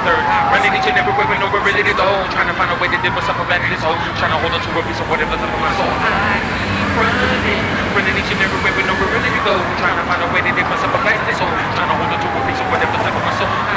third. Running each and every way with nowhere really to go. Trying to find a way to dip myself back in this hole. Trying to hold on to a piece of whatever's up in my soul. I keep running each and every way with nowhere really to go. Trying to find a way to dip myself back in this hole. Trying to hold on to a piece of whatever's up in my soul.